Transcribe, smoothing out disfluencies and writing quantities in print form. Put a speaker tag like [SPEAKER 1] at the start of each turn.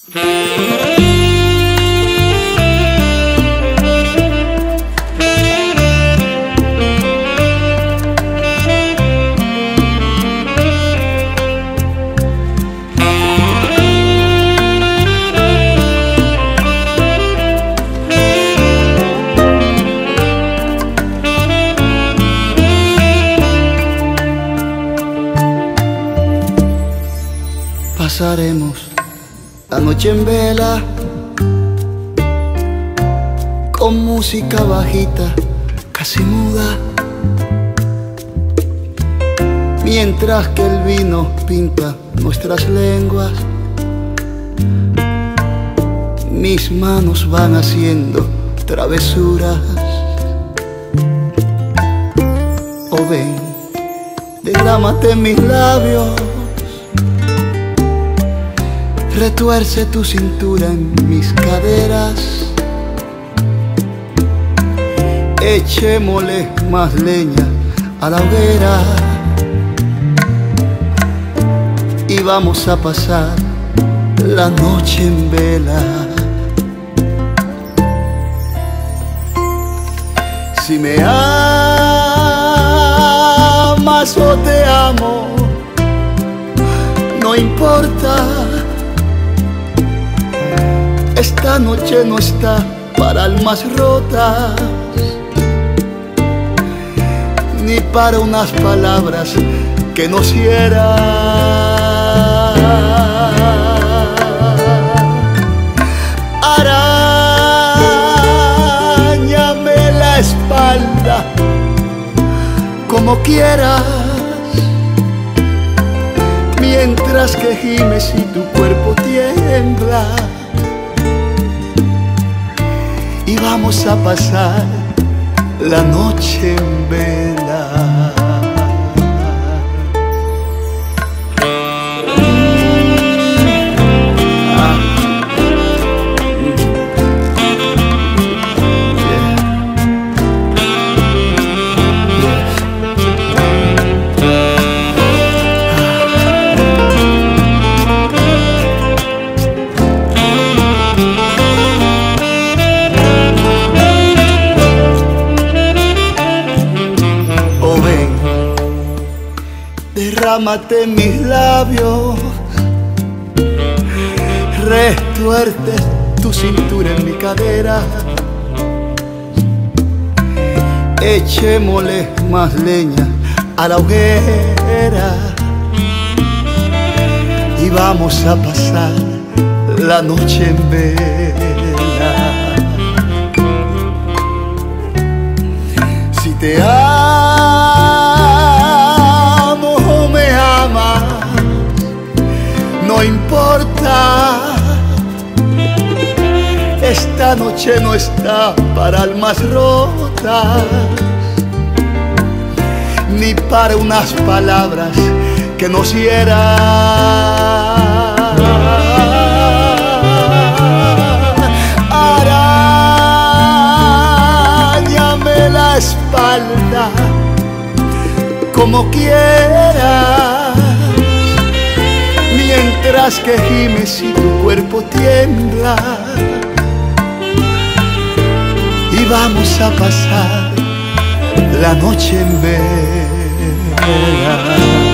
[SPEAKER 1] Pasaremos la noche en vela con música bajita, casi muda, mientras que el vino pinta nuestras lenguas. Mis manos van haciendo travesuras. Oh, ven, derrámate en mis labios, retuerce tu cintura en mis caderas. Echémosle más leña a la hoguera y vamos a pasar la noche en vela. Si me amas o te amo, no importa. Esta noche no está para almas rotas, ni para unas palabras que nos hieran. Aráñame la espalda como quieras, mientras que gimes y tu cuerpo tiembla. Y vamos a pasar la noche en vela. Derrámate en mis labios, retuerce tu cintura en mi cadera. Echémosle más leña a la hoguera y vamos a pasar la noche en vela. Si te no importa, esta noche no está para almas rotas, ni para unas palabras que nos hieran. Aráñame la espalda como quieras, mientras que gimes y tu cuerpo tiembla. Y vamos a pasar la noche en vela.